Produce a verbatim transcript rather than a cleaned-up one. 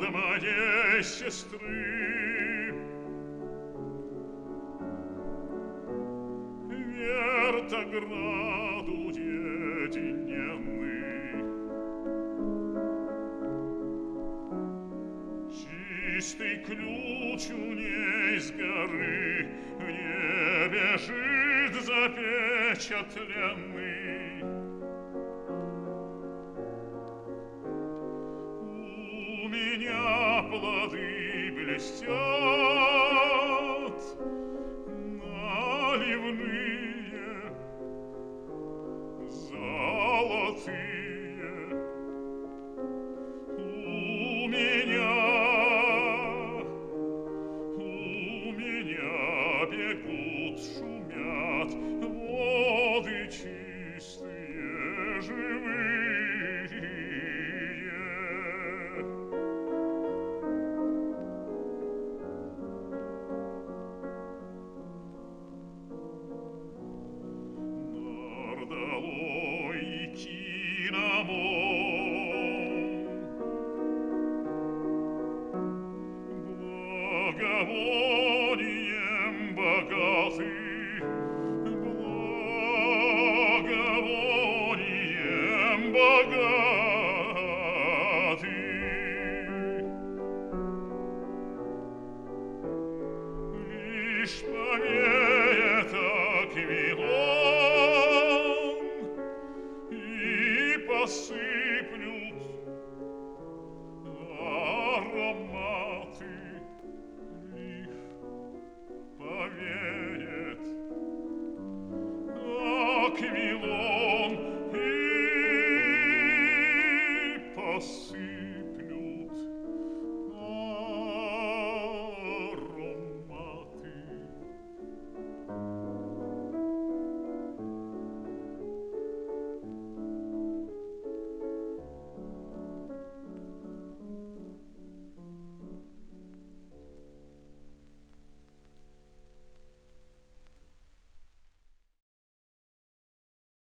от моей сестры. Вертограду уединенный, чистый ключ у ней с горы в небе лежит запечатленный. У меня плоды блестят, наливные, золотые. У меня, у меня бегут, шумят воды чистые, живые. Нардалой киномон, благовонием богатый, благовонием богатый. Лишь поверь,